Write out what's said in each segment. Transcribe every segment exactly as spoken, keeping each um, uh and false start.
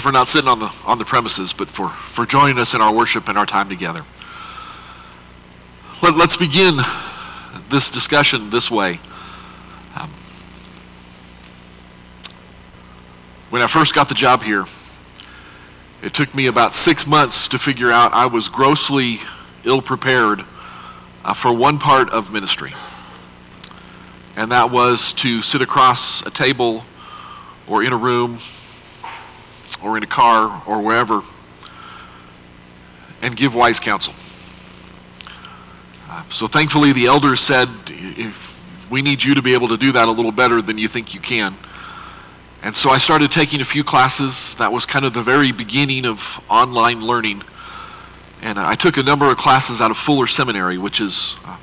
for not sitting on the on the premises, but for, for joining us in our worship and our time together. Let, let's begin this discussion this way. Um, when I first got the job here, it took me about six months to figure out I was grossly ill-prepared uh, for one part of ministry. And that was to sit across a table or in a room or in a car or wherever and give wise counsel. Uh, so thankfully the elders said, if we need you to be able to do that a little better than you think you can. And so I started taking a few classes. That was kind of the very beginning of online learning. And I took a number of classes out of Fuller Seminary, which is uh,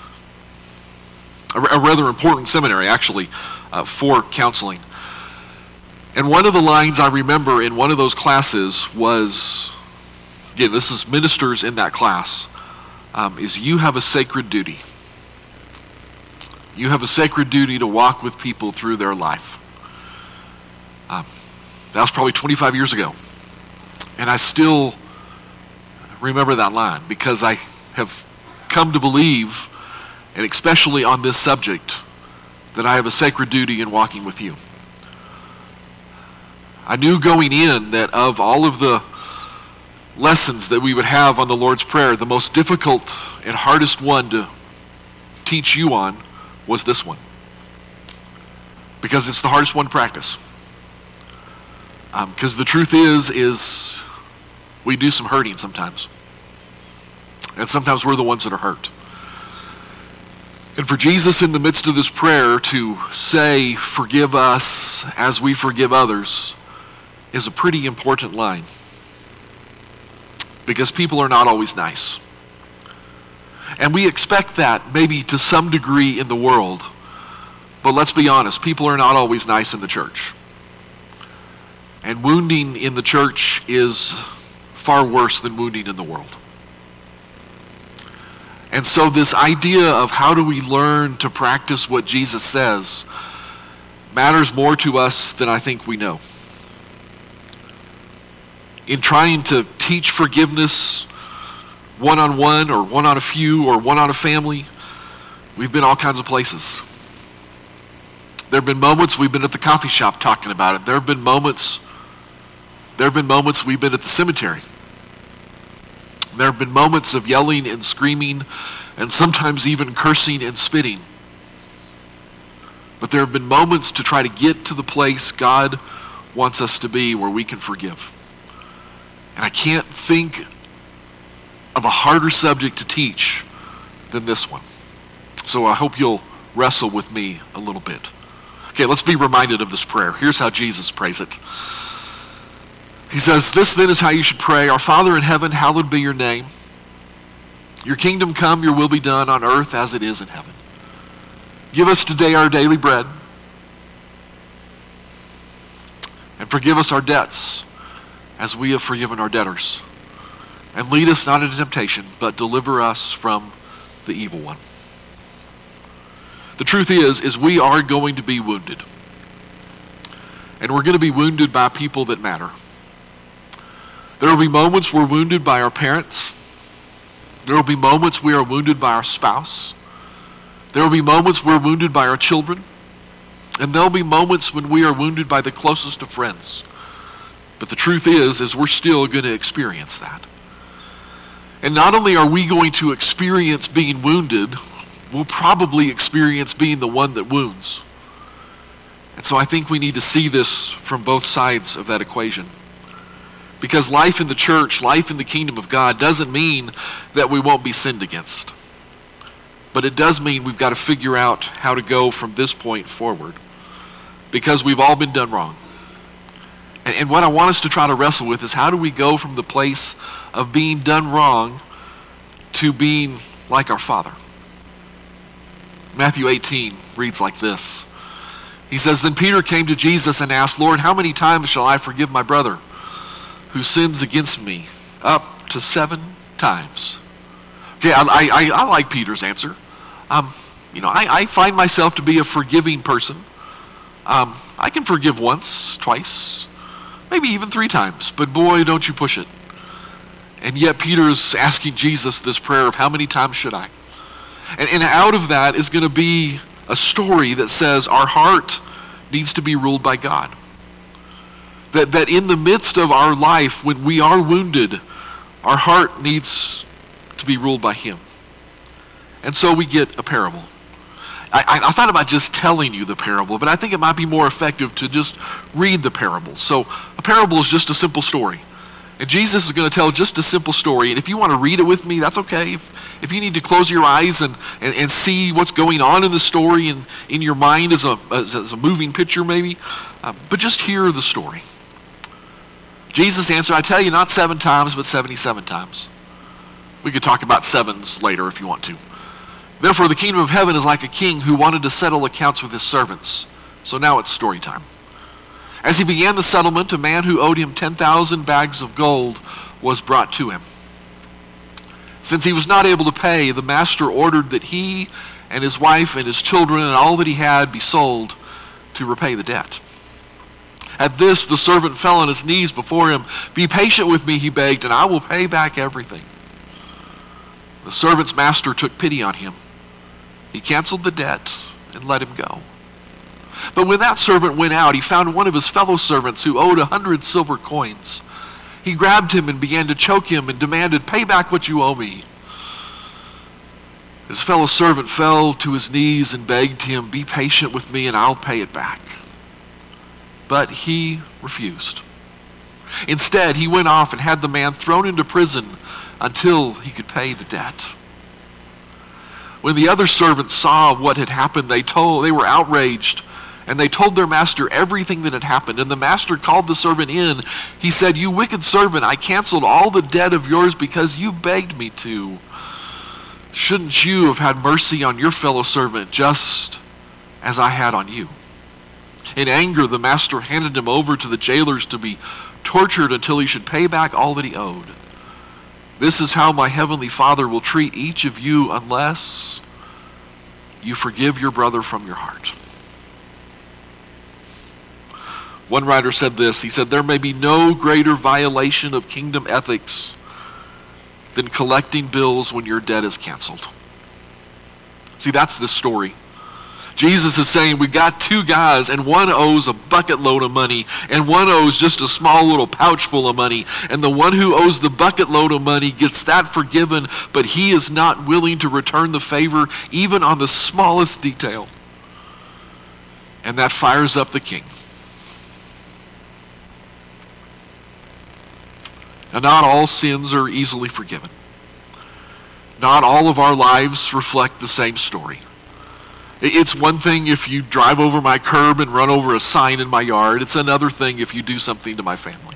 a, a rather important seminary, actually, uh, for counseling. And one of the lines I remember in one of those classes was, again, this is ministers in that class, um, is you have a sacred duty. You have a sacred duty to walk with people through their life. Um, that was probably twenty-five years ago. And I still remember that line because I have come to believe, and especially on this subject, that I have a sacred duty in walking with you. I knew going in that of all of the lessons that we would have on the Lord's Prayer, the most difficult and hardest one to teach you on was this one. Because it's the hardest one to practice. Because um, the truth is, is we do some hurting sometimes. And sometimes we're the ones that are hurt. And for Jesus in the midst of this prayer to say, forgive us as we forgive others, is a pretty important line. Because people are not always nice. And we expect that maybe to some degree in the world. But let's be honest, people are not always nice in the church. And wounding in the church is far worse than wounding in the world. And so this idea of how do we learn to practice what Jesus says matters more to us than I think we know. In trying to teach forgiveness one-on-one or one on a few or one on a family, we've been all kinds of places. There have been moments we've been at the coffee shop talking about it. There have been moments There have been moments we've been at the cemetery. There have been moments of yelling and screaming and sometimes even cursing and spitting. But there have been moments to try to get to the place God wants us to be where we can forgive. And I can't think of a harder subject to teach than this one. So I hope you'll wrestle with me a little bit. Okay, let's be reminded of this prayer. Here's how Jesus prays it. He says, this then is how you should pray. Our Father in heaven, hallowed be your name. Your kingdom come, your will be done on earth as it is in heaven. Give us today our daily bread. And forgive us our debts as we have forgiven our debtors. And lead us not into temptation, but deliver us from the evil one. The truth is, is we are going to be wounded. And we're going to be wounded by people that matter. There will be moments we're wounded by our parents. There will be moments we are wounded by our spouse. There will be moments we're wounded by our children. And there will be moments when we are wounded by the closest of friends. But the truth is, is we're still going to experience that. And not only are we going to experience being wounded, we'll probably experience being the one that wounds. And so I think we need to see this from both sides of that equation. Because life in the church, life in the kingdom of God doesn't mean that we won't be sinned against. But it does mean we've got to figure out how to go from this point forward. Because we've all been done wrong. And, and what I want us to try to wrestle with is how do we go from the place of being done wrong to being like our Father. Matthew eighteen reads like this. He says, then Peter came to Jesus and asked, Lord, how many times shall I forgive my brother who sins against me? Up to seven times. Okay, I, I, I like Peter's answer. Um, you know, I, I find myself to be a forgiving person. Um, I can forgive once, twice, maybe even three times, but boy, don't you push it. And yet Peter is asking Jesus this prayer of how many times should I? And, and out of that is going to be a story that says our heart needs to be ruled by God. That, that in the midst of our life, when we are wounded, our heart needs to be ruled by him. And so we get a parable. I, I, I thought about just telling you the parable, but I think it might be more effective to just read the parable. So a parable is just a simple story. And Jesus is going to tell just a simple story. And if you want to read it with me, that's okay. If, if you need to close your eyes and, and, and see what's going on in the story and in your mind as a, as, as a moving picture maybe, uh, but just hear the story. Jesus answered, I tell you, not seven times, but seventy-seven times. We could talk about sevens later if you want to. Therefore, the kingdom of heaven is like a king who wanted to settle accounts with his servants. So now it's story time. As he began the settlement, a man who owed him ten thousand bags of gold was brought to him. Since he was not able to pay, the master ordered that he and his wife and his children and all that he had be sold to repay the debt. At this, the servant fell on his knees before him. Be patient with me, he begged, and I will pay back everything. The servant's master took pity on him. He canceled the debt and let him go. But when that servant went out, he found one of his fellow servants who owed a hundred silver coins. He grabbed him and began to choke him and demanded, pay back what you owe me. His fellow servant fell to his knees and begged him, be patient with me and I'll pay it back. But he refused. Instead, he went off and had the man thrown into prison until he could pay the debt. When the other servants saw what had happened, they told they were outraged, and they told their master everything that had happened. And the master called the servant in. He said, you wicked servant, I canceled all the debt of yours because you begged me to. Shouldn't you have had mercy on your fellow servant just as I had on you? In anger, the master handed him over to the jailers to be tortured until he should pay back all that he owed. This is how my heavenly Father will treat each of you unless you forgive your brother from your heart. One writer said this. He said, there may be no greater violation of kingdom ethics than collecting bills when your debt is canceled. See, that's the story. Jesus is saying we got two guys, and one owes a bucket load of money, and one owes just a small little pouch full of money. And the one who owes the bucket load of money gets that forgiven, but he is not willing to return the favor even on the smallest detail. And that fires up the king. Now, not all sins are easily forgiven. Not all of our lives reflect the same story. It's one thing if you drive over my curb and run over a sign in my yard. It's another thing if you do something to my family.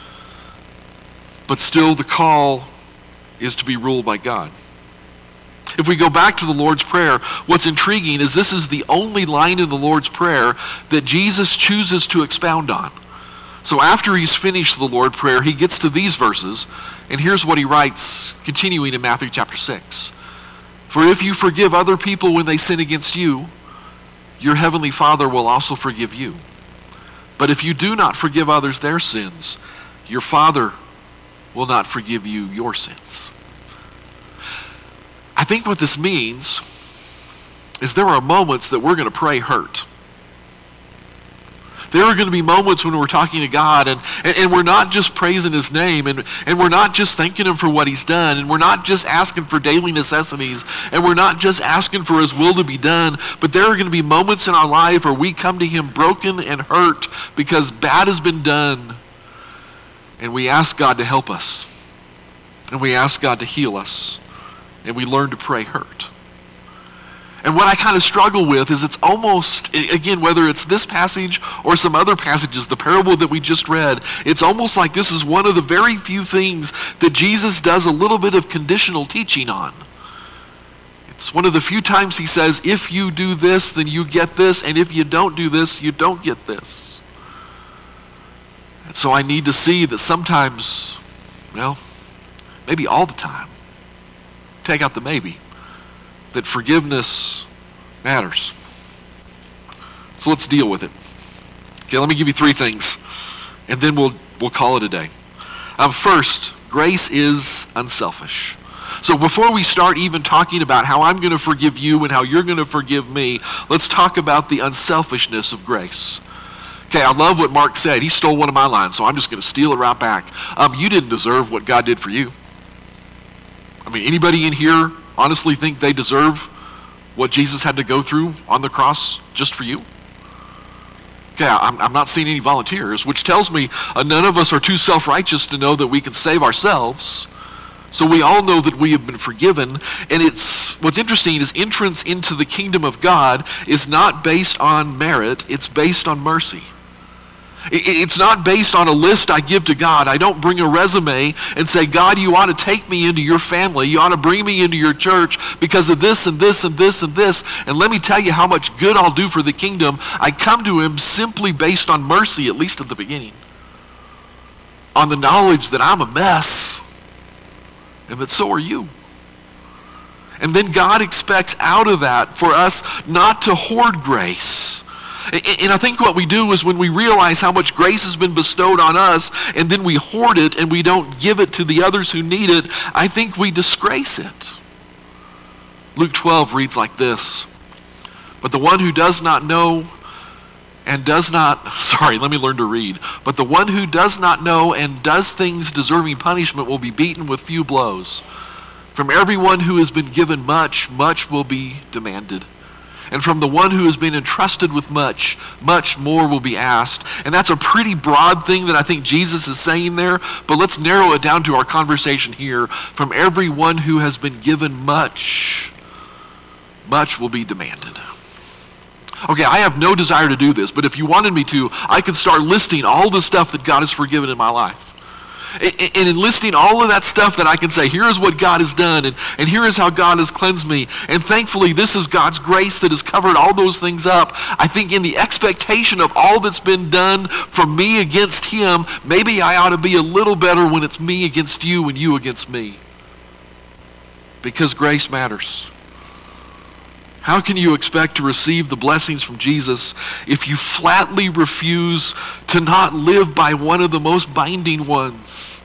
But still, the call is to be ruled by God. If we go back to the Lord's Prayer, what's intriguing is this is the only line in the Lord's Prayer that Jesus chooses to expound on. So after he's finished the Lord's Prayer, he gets to these verses, and here's what he writes, continuing in Matthew chapter six. For if you forgive other people when they sin against you, your heavenly Father will also forgive you. But if you do not forgive others their sins, your Father will not forgive you your sins. I think what this means is there are moments that we're going to pray hurt. There are going to be moments when we're talking to God and, and, and we're not just praising his name and, and we're not just thanking him for what he's done and we're not just asking for daily necessities and we're not just asking for his will to be done, but there are going to be moments in our life where we come to him broken and hurt because bad has been done, and we ask God to help us and we ask God to heal us and we learn to pray hurt. And what I kind of struggle with is it's almost, again, whether it's this passage or some other passages, the parable that we just read, it's almost like this is one of the very few things that Jesus does a little bit of conditional teaching on. It's one of the few times he says, if you do this, then you get this, and if you don't do this, you don't get this. And so I need to see that sometimes, well, maybe all the time, take out the maybe, that forgiveness matters. So let's deal with it. Okay, let me give you three things. and then we'll we'll call it a day. Um, first, grace is unselfish. So before we start even talking about how I'm going to forgive you and how you're going to forgive me, let's talk about the unselfishness of grace. Okay, I love what Mark said. He stole one of my lines, so I'm just going to steal it right back. Um, you didn't deserve what God did for you. I mean, anybody in here honestly think they deserve what Jesus had to go through on the cross just for you? Okay, I'm, I'm not seeing any volunteers, which tells me uh, none of us are too self-righteous to know that we can save ourselves. So we all know that we have been forgiven, and it's what's interesting is entrance into the kingdom of God is not based on merit, it's based on mercy. It's not based on a list I give to God. I don't bring a resume and say, God, you ought to take me into your family. You ought to bring me into your church because of this and this and this and this. And let me tell you how much good I'll do for the kingdom. I come to him simply based on mercy, at least at the beginning. On the knowledge that I'm a mess and that so are you. And then God expects out of that for us not to hoard grace. And I think what we do is when we realize how much grace has been bestowed on us and then we hoard it and we don't give it to the others who need it, I think we disgrace it. Luke twelve reads like this, but the one who does not know and does not, sorry, let me learn to read. But the one who does not know and does things deserving punishment will be beaten with few blows. From everyone who has been given much, much will be demanded. And from the one who has been entrusted with much, much more will be asked. And that's a pretty broad thing that I think Jesus is saying there, but let's narrow it down to our conversation here. From everyone who has been given much, much will be demanded. Okay, I have no desire to do this, but if you wanted me to, I could start listing all the stuff that God has forgiven in my life. And in listing all of that stuff that I can say, here is what God has done, and, and here is how God has cleansed me. And thankfully, this is God's grace that has covered all those things up. I think in the expectation of all that's been done for me against him, maybe I ought to be a little better when it's me against you and you against me. Because grace matters. How can you expect to receive the blessings from Jesus if you flatly refuse to not live by one of the most binding ones?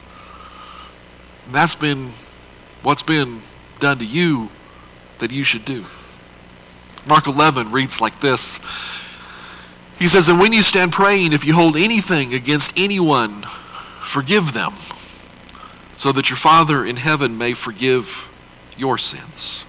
And that's been what's been done to you that you should do. Mark eleven reads like this. He says, and when you stand praying, if you hold anything against anyone, forgive them, so that your Father in heaven may forgive your sins.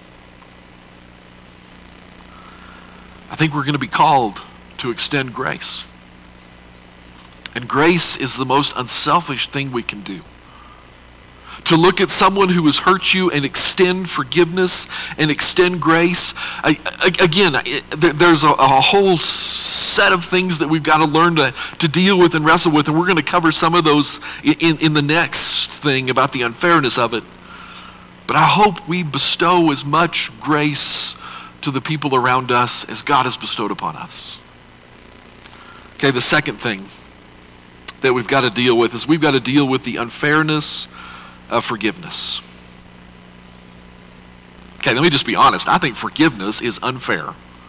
I think we're going to be called to extend grace. And grace is the most unselfish thing we can do. To look at someone who has hurt you and extend forgiveness and extend grace. I, again, there's a, a whole set of things that we've got to learn to, to deal with and wrestle with, and we're going to cover some of those in, in the next thing about the unfairness of it. But I hope we bestow as much grace to the people around us as God has bestowed upon us. Okay, the second thing that we've got to deal with is we've got to deal with the unfairness of forgiveness. Okay, let me just be honest. I think forgiveness is unfair.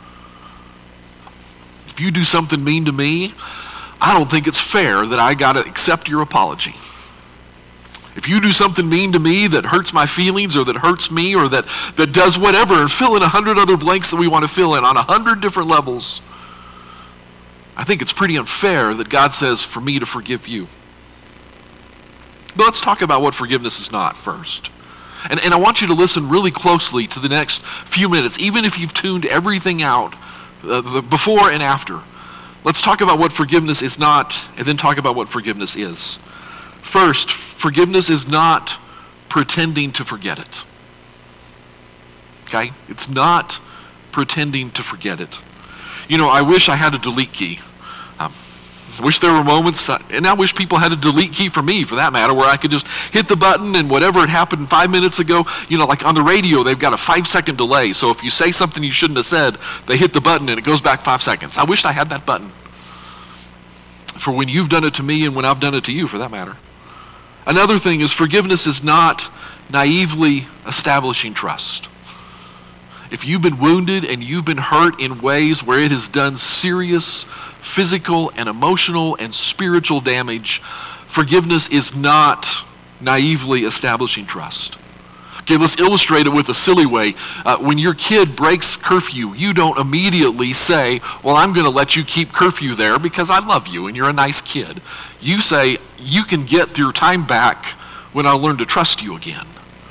If you do something mean to me, I don't think it's fair that I got to accept your apology. If you do something mean to me that hurts my feelings or that hurts me or that, that does whatever, and fill in a hundred other blanks that we want to fill in on a hundred different levels, I think it's pretty unfair that God says for me to forgive you. But let's talk about what forgiveness is not first. And, and I want you to listen really closely to the next few minutes, even if you've tuned everything out, uh, the before and after. Let's talk about what forgiveness is not, and then talk about what forgiveness is. First, forgiveness is not pretending to forget it. Okay? It's not pretending to forget it. You know, I wish I had a delete key. Um, I wish there were moments, that, and I wish people had a delete key for me, for that matter, where I could just hit the button and whatever had happened five minutes ago, you know, like on the radio, they've got a five-second delay. So if you say something you shouldn't have said, they hit the button and it goes back five seconds. I wish I had that button for when you've done it to me and when I've done it to you, for that matter. Another thing is forgiveness is not naively establishing trust. If you've been wounded and you've been hurt in ways where it has done serious physical and emotional and spiritual damage, forgiveness is not naively establishing trust. Okay, let's illustrate it with a silly way. Uh, when your kid breaks curfew, you don't immediately say, well, I'm going to let you keep curfew there because I love you and you're a nice kid. You say, you can get your time back when I learn to trust you again.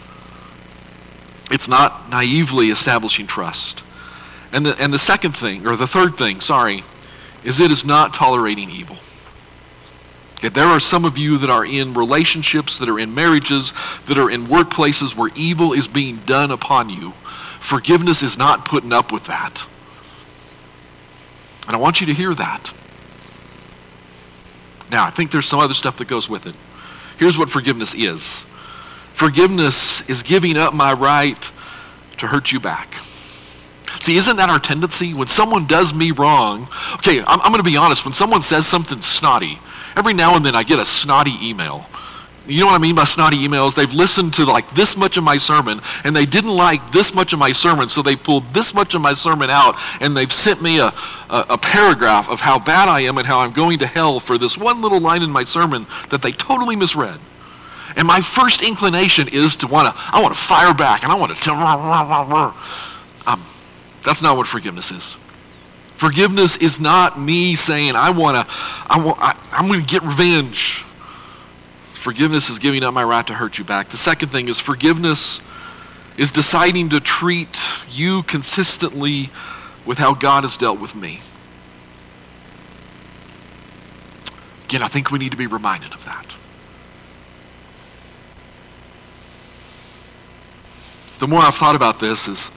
It's not naively establishing trust. And the, and the second thing, or the third thing, sorry, is it is not tolerating evil. Okay, there are some of you that are in relationships, that are in marriages, that are in workplaces where evil is being done upon you. Forgiveness is not putting up with that. And I want you to hear that. Now, I think there's some other stuff that goes with it. Here's what forgiveness is. Forgiveness is giving up my right to hurt you back. See, isn't that our tendency? When someone does me wrong, okay, I'm, I'm going to be honest, when someone says something snotty, every now and then I get a snotty email. You know what I mean by snotty emails? They've listened to like this much of my sermon, and they didn't like this much of my sermon, so they pulled this much of my sermon out, and they've sent me a, a, a paragraph of how bad I am and how I'm going to hell for this one little line in my sermon that they totally misread. And my first inclination is to want to, I want to fire back, and I want to tell, um, that's not what forgiveness is. Forgiveness is not me saying, I want to, I want, I, I'm going to get revenge. Forgiveness is giving up my right to hurt you back. The second thing is forgiveness is deciding to treat you consistently with how God has dealt with me. Again, I think we need to be reminded of that. The more I've thought about this is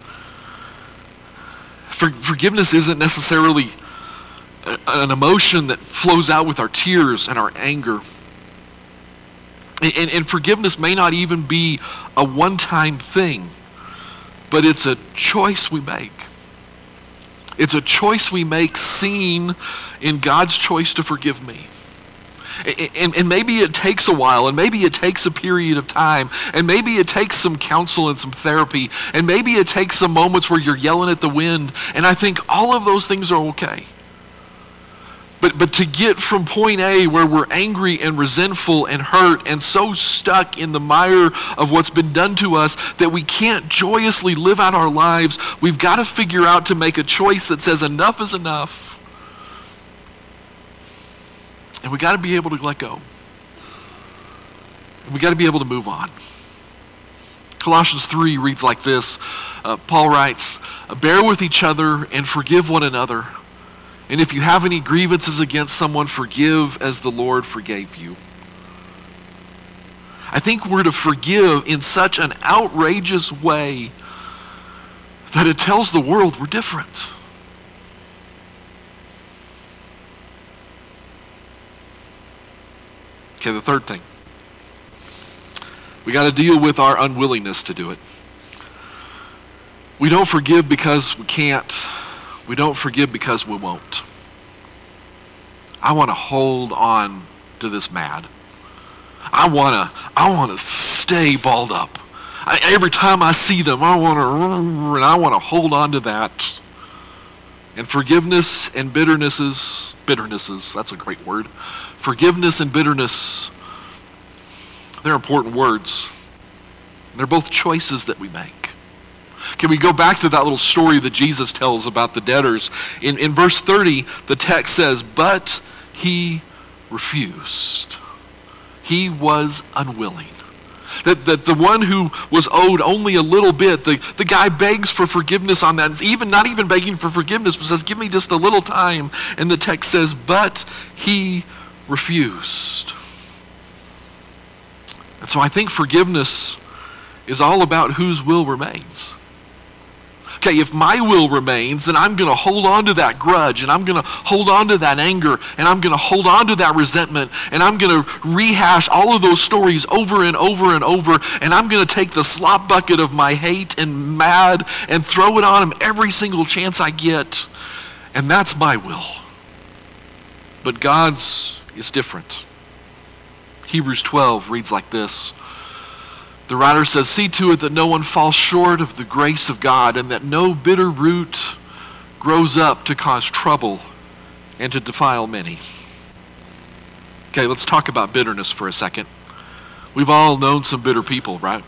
for, forgiveness isn't necessarily a, an emotion that flows out with our tears and our anger. And, and, and forgiveness may not even be a one-time thing, but it's a choice we make. It's a choice we make seen in God's choice to forgive me. And, and maybe it takes a while, and maybe it takes a period of time, and maybe it takes some counsel and some therapy, and maybe it takes some moments where you're yelling at the wind, and I think all of those things are okay. But but to get from point A, where we're angry and resentful and hurt and so stuck in the mire of what's been done to us that we can't joyously live out our lives, we've got to figure out to make a choice that says enough is enough. And we got to be able to let go. And we got to be able to move on. Colossians three reads like this. Uh, Paul writes, bear with each other and forgive one another. And if you have any grievances against someone, forgive as the Lord forgave you. I think we're to forgive in such an outrageous way that it tells the world we're different. Okay, the third thing. We got to deal with our unwillingness to do it. We don't forgive because we can't. We don't forgive because we won't. I want to hold on to this mad. I want to I want to stay balled up. I, every time I see them, I want to and I want to hold on to that. And forgiveness and bitternesses, bitternesses, that's a great word. Forgiveness and bitterness, they're important words. They're both choices that we make. Can we go back to that little story that Jesus tells about the debtors? In, in verse thirty, the text says, but he refused. He was unwilling. That, that the one who was owed only a little bit, the, the guy begs for forgiveness on that. Even not even begging for forgiveness, but says, give me just a little time. And the text says, but he refused. And so I think forgiveness is all about whose will remains. Okay, if my will remains, then I'm going to hold on to that grudge, and I'm going to hold on to that anger, and I'm going to hold on to that resentment, and I'm going to rehash all of those stories over and over and over, and I'm going to take the slop bucket of my hate and mad and throw it on him every single chance I get, and that's my will. But God's is different. Hebrews twelve reads like this. The writer says, see to it that no one falls short of the grace of God, and that no bitter root grows up to cause trouble and to defile many. Okay, let's talk about bitterness for a second. We've all known some bitter people, right?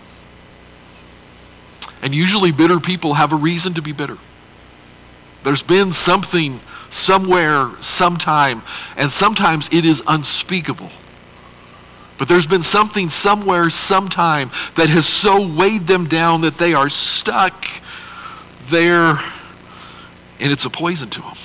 And usually bitter people have a reason to be bitter. There's been something somewhere, sometime, and sometimes it is unspeakable. But there's been something somewhere, sometime that has so weighed them down that they are stuck there, and it's a poison to them.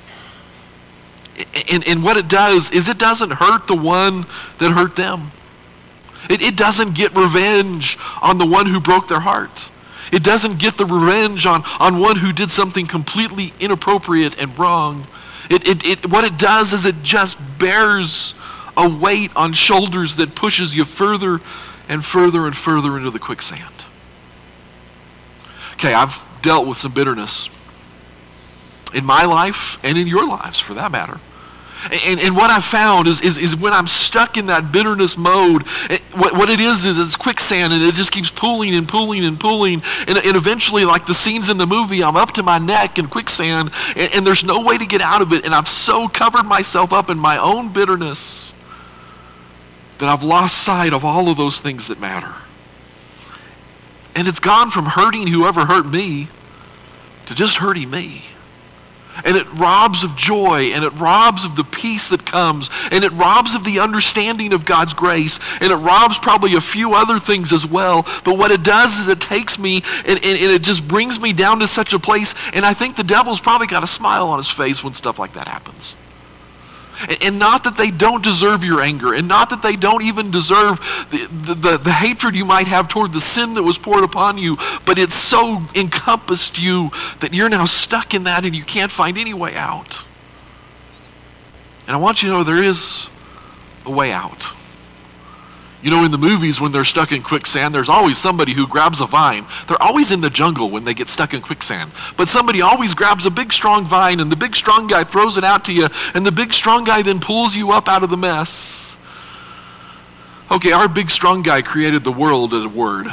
And, and what it does is it doesn't hurt the one that hurt them. It, it doesn't get revenge on the one who broke their heart. It doesn't get the revenge on, on one who did something completely inappropriate and wrong. It, it, it, what it does is it just bears a weight on shoulders that pushes you further and further and further into the quicksand. Okay, I've dealt with some bitterness in my life and in your lives, for that matter. And, and what I've found is, is, is when I'm stuck in that bitterness mode, it, what, what it is is it's quicksand, and it just keeps pulling and pulling and pulling. And, and eventually, like the scenes in the movie, I'm up to my neck in quicksand, and, and there's no way to get out of it. And I've so covered myself up in my own bitterness that I've lost sight of all of those things that matter. And it's gone from hurting whoever hurt me to just hurting me. And it robs of joy, and it robs of the peace that comes, and it robs of the understanding of God's grace, and it robs probably a few other things as well. But what it does is it takes me, and, and, and it just brings me down to such a place, and I think the devil's probably got a smile on his face when stuff like that happens. And, and not that they don't deserve your anger, and not that they don't even deserve the, the, the, the hatred you might have toward the sin that was poured upon you, but it's so encompassed you that you're now stuck in that and you can't find any way out. And I want you to know there is a way out. You know, in the movies, when they're stuck in quicksand, there's always somebody who grabs a vine. They're always in the jungle when they get stuck in quicksand. But somebody always grabs a big, strong vine, and the big, strong guy throws it out to you, and the big, strong guy then pulls you up out of the mess. Okay, our big, strong guy created the world as a word.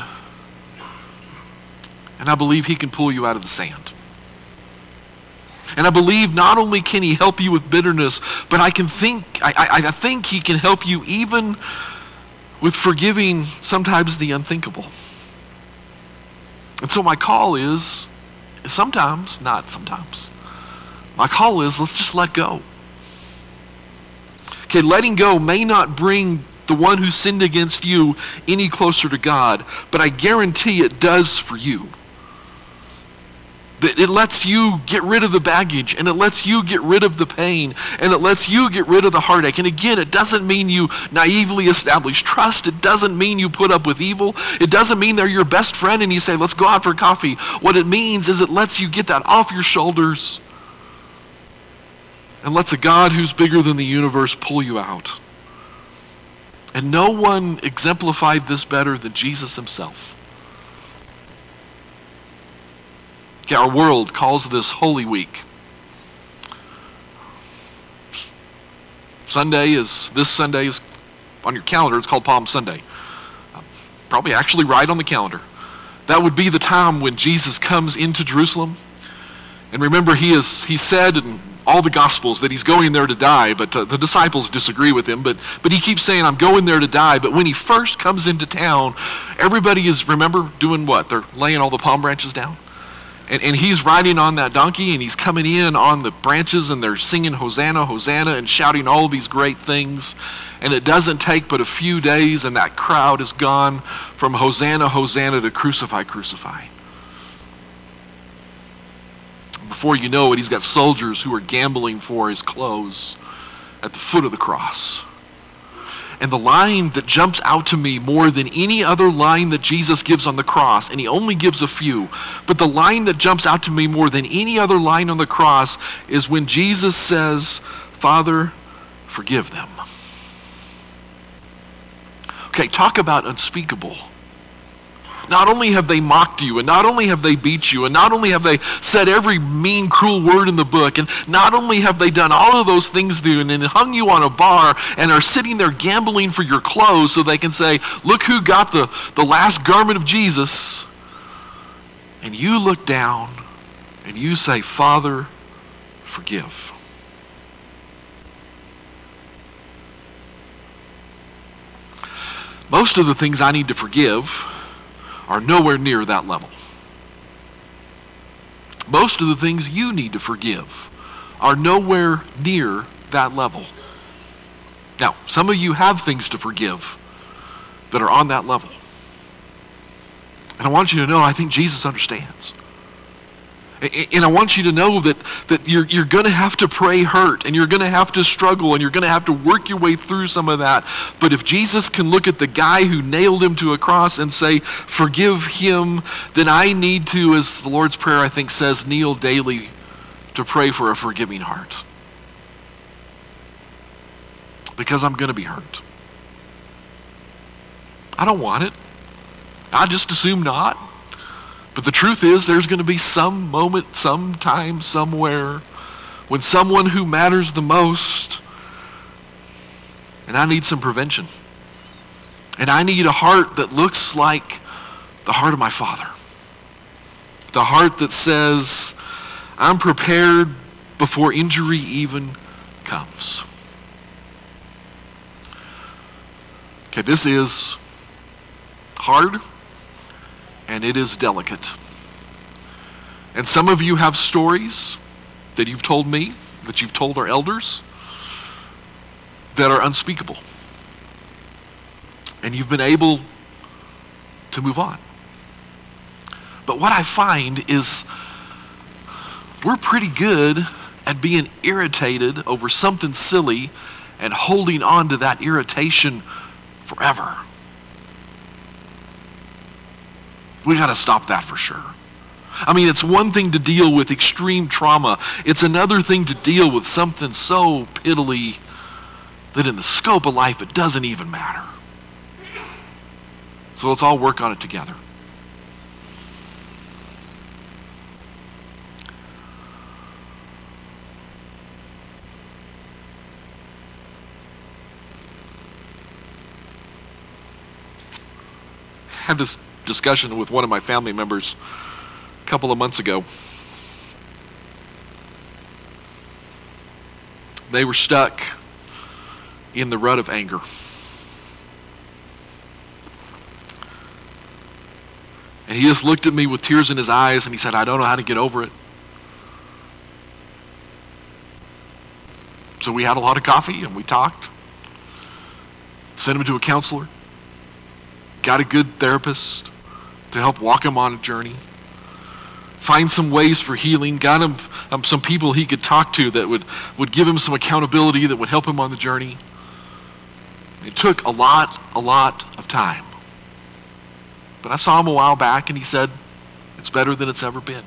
And I believe he can pull you out of the sand. And I believe not only can he help you with bitterness, but I can think, I, I, I think he can help you even with forgiving sometimes the unthinkable. And so my call is, is sometimes, not sometimes, my call is let's just let go. Okay, letting go may not bring the one who sinned against you any closer to God, but I guarantee it does for you. It lets you get rid of the baggage, and it lets you get rid of the pain, and it lets you get rid of the heartache. And again, it doesn't mean you naively establish trust. It doesn't mean you put up with evil. It doesn't mean they're your best friend and you say, let's go out for coffee. What it means is it lets you get that off your shoulders and lets a God who's bigger than the universe pull you out. And no one exemplified this better than Jesus himself. Our world calls this Holy Week. Sunday is, this Sunday is on your calendar, it's called Palm Sunday. Probably actually right on the calendar. That would be the time when Jesus comes into Jerusalem. And remember, he is he said in all the Gospels that he's going there to die, but uh, the disciples disagree with him. But, but he keeps saying, I'm going there to die. But when he first comes into town, everybody is, remember, doing what? They're laying all the palm branches down. And, and he's riding on that donkey, and he's coming in on the branches, and they're singing Hosanna, Hosanna, and shouting all these great things. And it doesn't take but a few days, and that crowd is gone from Hosanna, Hosanna to crucify, crucify. Before you know it, he's got soldiers who are gambling for his clothes at the foot of the cross. And the line that jumps out to me more than any other line that Jesus gives on the cross, and he only gives a few, but the line that jumps out to me more than any other line on the cross is when Jesus says, Father, forgive them. Okay, talk about unspeakable. Not only have they mocked you, and not only have they beat you, and not only have they said every mean, cruel word in the book, and not only have they done all of those things to you, and then hung you on a bar and are sitting there gambling for your clothes so they can say, look who got the, the last garment of Jesus. And you look down and you say, Father, forgive. Most of the things I need to forgive are nowhere near that level. Most of the things you need to forgive are nowhere near that level. Now, some of you have things to forgive that are on that level. And I want you to know, I think Jesus understands. And I want you to know that, that you're, you're going to have to pray hurt, and you're going to have to struggle, and you're going to have to work your way through some of that. But if Jesus can look at the guy who nailed him to a cross and say, forgive him, then I need to, as the Lord's Prayer I think says, kneel daily to pray for a forgiving heart. Because I'm going to be hurt. I don't want it. I just assume not. But the truth is, there's going to be some moment, sometime, somewhere, when someone who matters the most, and I need some prevention. And I need a heart that looks like the heart of my Father. The heart that says, I'm prepared before injury even comes. Okay, this is hard. And it is delicate. And some of you have stories that you've told me, that you've told our elders, that are unspeakable. And you've been able to move on. But what I find is we're pretty good at being irritated over something silly and holding on to that irritation forever. We got to stop that for sure. I mean, it's one thing to deal with extreme trauma. It's another thing to deal with something so piddly that in the scope of life, it doesn't even matter. So let's all work on it together. Had this discussion with one of my family members a couple of months ago. They were stuck in the rut of anger. And he just looked at me with tears in his eyes and he said, I don't know how to get over it. So we had a lot of coffee and we talked. Sent him to a counselor. Got a good therapist to help walk him on a journey. Find some ways for healing. Got him um, some people he could talk to that would, would give him some accountability, that would help him on the journey. It took a lot, a lot of time. But I saw him a while back and he said, it's better than it's ever been.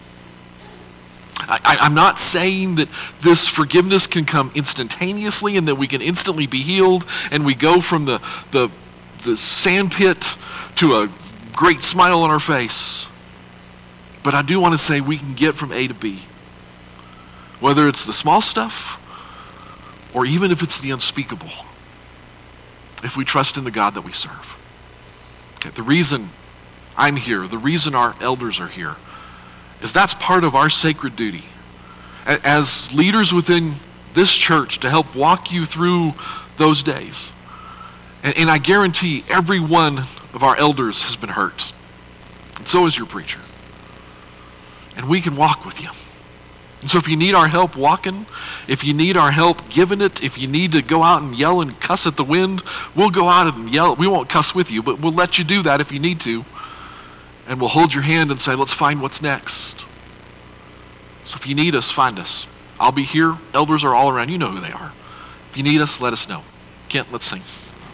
I, I, I'm not saying that this forgiveness can come instantaneously and that we can instantly be healed and we go from the, the, the sand pit to a great smile on our face. But I do want to say we can get from A to B. Whether it's the small stuff or even if it's the unspeakable. If we trust in the God that we serve. Okay, the reason I'm here, the reason our elders are here, is that's part of our sacred duty. As leaders within this church to help walk you through those days. And, and I guarantee every one of our elders has been hurt. And so is your preacher. And we can walk with you. And so if you need our help walking, if you need our help giving it, if you need to go out and yell and cuss at the wind, we'll go out and yell. We won't cuss with you, but we'll let you do that if you need to. And we'll hold your hand and say, let's find what's next. So if you need us, find us. I'll be here. Elders are all around. You know who they are. If you need us, let us know. Kent, let's sing.